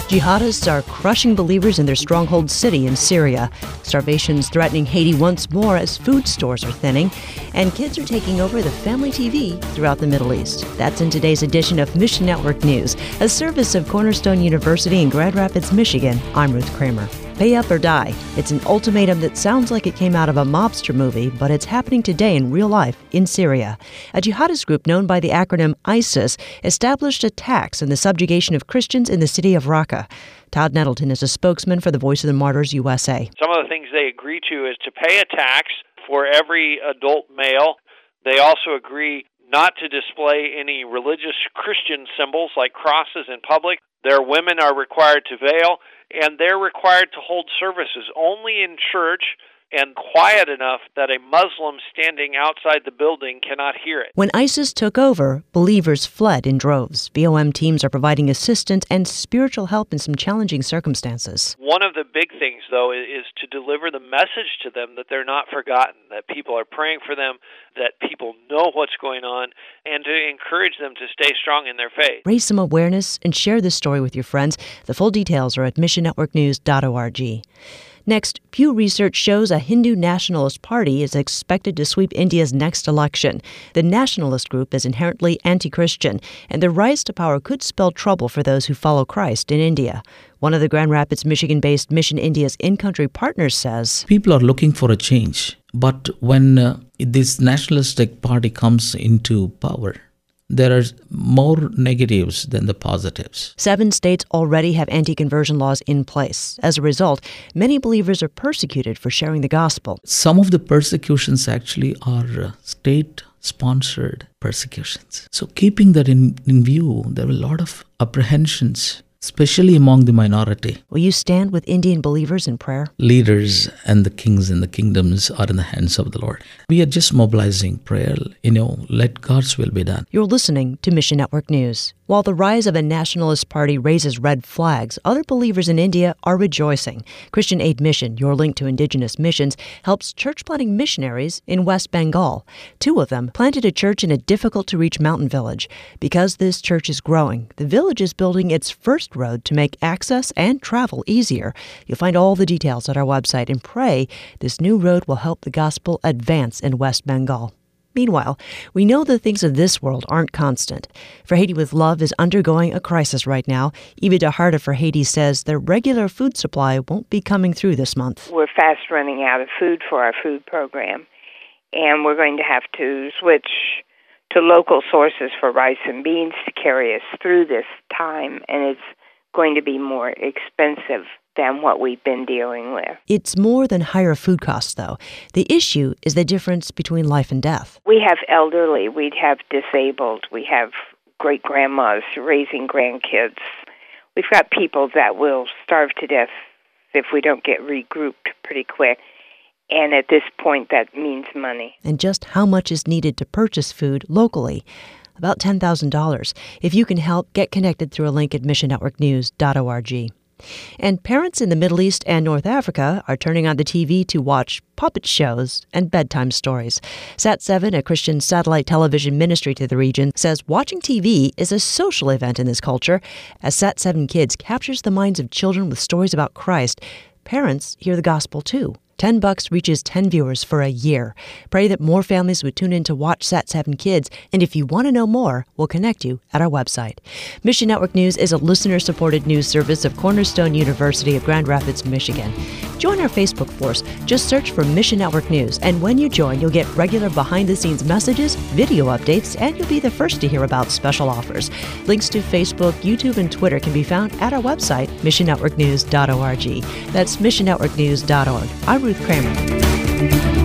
Jihadists are crushing believers in their stronghold city in Syria. Starvation's threatening Haiti once more as food stores are thinning. And kids are taking over the family TV throughout the Middle East. That's in today's edition of Mission Network News, a service of Cornerstone University in Grand Rapids, Michigan. I'm Ruth Kramer. Pay up or die. It's an ultimatum that sounds like it came out of a mobster movie, but it's happening today in real life in Syria. A jihadist group known by the acronym ISIS established a tax on the subjugation of Christians in the city of Raqqa. Todd Nettleton is a spokesman for the Voice of the Martyrs USA. Some of the things they agree to is to pay a tax for every adult male. They also agree not to display any religious Christian symbols like crosses in public. Their women are required to veil, and they're required to hold services only in church and quiet enough that a Muslim standing outside the building cannot hear it. When ISIS took over, believers fled in droves. VOM teams are providing assistance and spiritual help in some challenging circumstances. One of the big things, though, is to deliver the message to them that they're not forgotten, that people are praying for them, that people know what's going on, and to encourage them to stay strong in their faith. Raise some awareness and share this story with your friends. The full details are at missionnetworknews.org. Next, Pew Research shows a Hindu nationalist party is expected to sweep India's next election. The nationalist group is inherently anti-Christian, and their rise to power could spell trouble for those who follow Christ in India. One of the Grand Rapids, Michigan-based Mission India's in-country partners says, people are looking for a change, but when this nationalistic party comes into power, there are more negatives than the positives. 7 states already have anti-conversion laws in place. As a result, many believers are persecuted for sharing the gospel. Some of the persecutions actually are state-sponsored persecutions. So keeping that in view, there are a lot of apprehensions, especially among the minority. Will you stand with Indian believers in prayer? Leaders and the kings and the kingdoms are in the hands of the Lord. We are just mobilizing prayer. Let God's will be done. You're listening to Mission Network News. While the rise of a nationalist party raises red flags, other believers in India are rejoicing. Christian Aid Mission, your link to indigenous missions, helps church-planting missionaries in West Bengal. 2 of them planted a church in a difficult-to-reach mountain village. Because this church is growing, the village is building its first road to make access and travel easier. You'll find all the details at our website and pray this new road will help the gospel advance in West Bengal. Meanwhile, we know the things of this world aren't constant. For Haiti with Love is undergoing a crisis right now. Eva DeHarta for Haiti says their regular food supply won't be coming through this month. We're fast running out of food for our food program, and we're going to have to switch to local sources for rice and beans to carry us through this time, and it's going to be more expensive than what we've been dealing with. It's more than higher food costs, though. The issue is the difference between life and death. We have elderly, we have disabled, we have great-grandmas raising grandkids. We've got people that will starve to death if we don't get regrouped pretty quick. And at this point, that means money. And just how much is needed to purchase food locally? About $10,000. If you can help, get connected through a link at missionnetworknews.org. And parents in the Middle East and North Africa are turning on the TV to watch puppet shows and bedtime stories. Sat7, a Christian satellite television ministry to the region, says watching TV is a social event in this culture. As Sat7 Kids captures the minds of children with stories about Christ, parents hear the gospel too. $10 reaches 10 viewers for a year. Pray that more families would tune in to watch Sat7 Kids, and if you want to know more, we'll connect you at our website. Mission Network News is a listener-supported news service of Cornerstone University of Grand Rapids, Michigan. Join our Facebook force. Just search for Mission Network News, and when you join, you'll get regular behind-the-scenes messages, video updates, and you'll be the first to hear about special offers. Links to Facebook, YouTube, and Twitter can be found at our website, missionnetworknews.org. That's missionnetworknews.org. I'm Ruth Kramer.